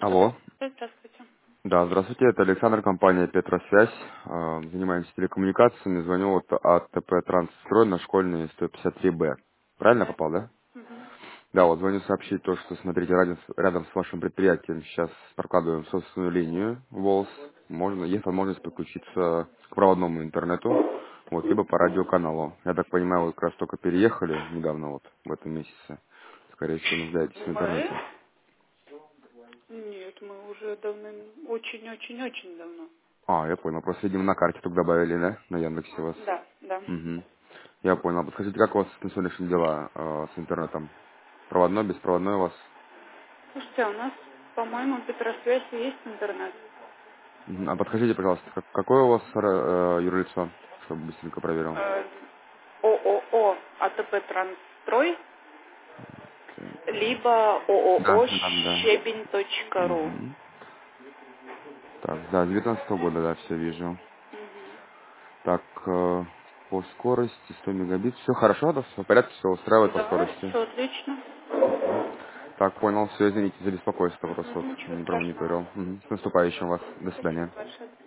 Алло. Здравствуйте. Да, здравствуйте, это Александр, компания Петросвязь. Занимаемся телекоммуникациями. Звоню вот от ТП Трансстрой на школьный 153Б. Правильно Да. попал, да? Мгм. Да, вот звоню сообщить то, что, смотрите, рядом с вашим предприятием сейчас прокладываем собственную линию ВОЛС. Есть возможность подключиться к проводному интернету, вот, либо по радиоканалу. Я так понимаю, вы как раз только переехали недавно, вот, в этом месяце. Скорее всего, нуждаетесь в Мы? интернете. Нет, мы уже давным, очень-очень-очень давно. Я понял. Просто, видимо, на карте только добавили, да? На Яндексе вас. Да, да. Угу. Я понял. Подскажите, как у вас на сегодняшние дела с интернетом? Проводной, беспроводной у вас? Слушайте, а у нас, по-моему, в Петросвязи есть интернет. Мгм. А подскажите, пожалуйста, какое у вас юрлицо, чтобы быстренько проверил? Э, ООО АТП Трансстрой, либо Да, ООО да, да. Щебень.ру. Мгм. Так, да, с 19 года, да, все вижу. Мгм. Так, по скорости 100 мегабит. Все хорошо, да, все в порядке, все устраивает по Да, скорости. все отлично. Так, понял, все, извините за беспокойство, просто вот Мгм, ничего не страшного. промониторил. Мгм. С наступающим вас. До Спасибо свидания. большое.